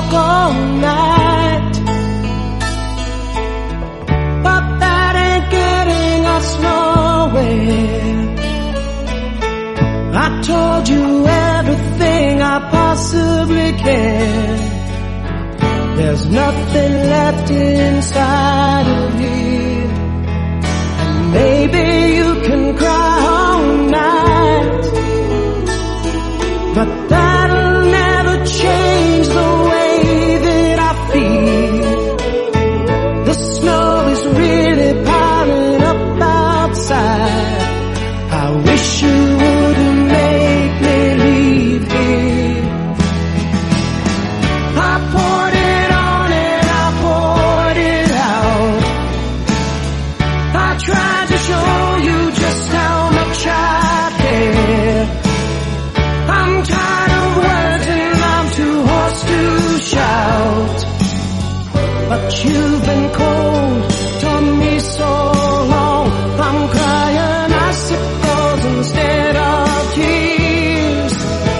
talk all night, but that ain't getting us nowhere. I told you everything I possibly can. There's nothing left inside of me, and maybe you can cry all night, but that'll never change the way that I feel. The snow is really piling up outside. I wish you wouldn't make me leave here. I poured it on and I poured it out. I tried to show you just how much I care. I'm tired of words and I'm too hoarse to shout, but you've been cold to me so long. I'm crying icicles instead of tears,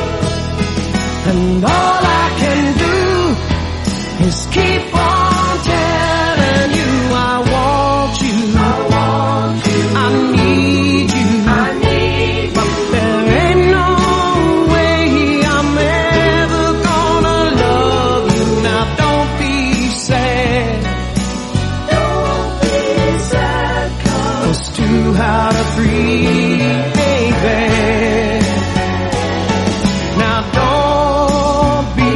and all I can do is keep on telling you I want you, I need you, but there ain't no way I'm ever gonna love you. Now don't be sad, 'cause 2 out of 3, baby. Now don't be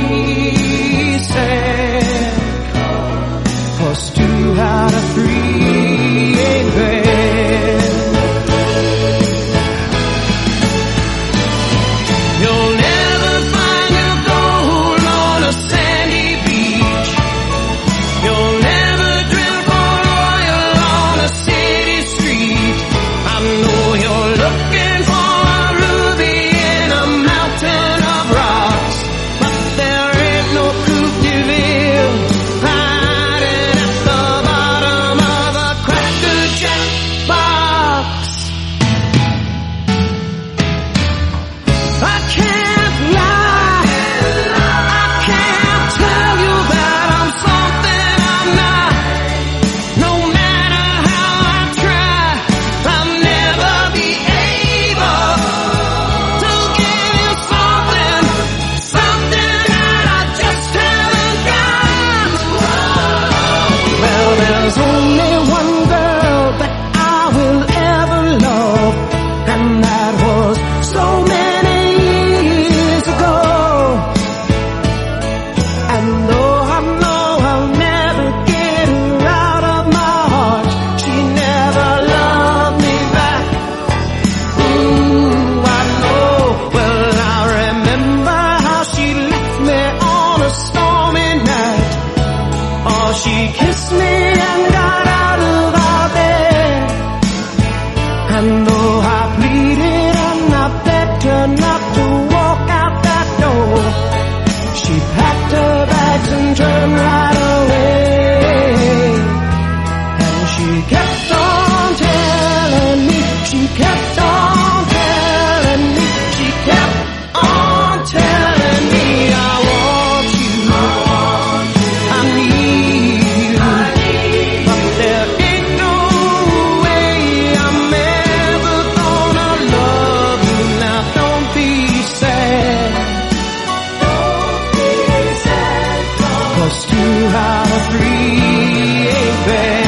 sad, 'cause 2 out of 3 ain't bad. You'll never find your gold on a sandy beach. You'll never drill for oil on a city street. I know you're looking for a ruby in a mountain of rocks, but there ain't no Coupe de Ville hiding at the bottom of a Cracker Jack box. I can't lie, I can't tell you that I'm something I'm not. No matter how I try, I'll never be able to give you something that I just haven't got. Well, there's only one girl that I will ever love, and that was so many years ago. And though I know I'll never get her out of my heart, she never loved me back. I know. Well, I remember how she left me on a stormy night. Oh, she kissed me and got out of our bed, and though I pleaded and I begged her not to walk out that door, she packed her bags and turned right away. And she kept on telling me, she kept on telling me, she kept on telling me I want you, I need you, but there ain't no way I'm ever gonna love you. Now don't be sad, 'cause 2 out of 3 ain't bad.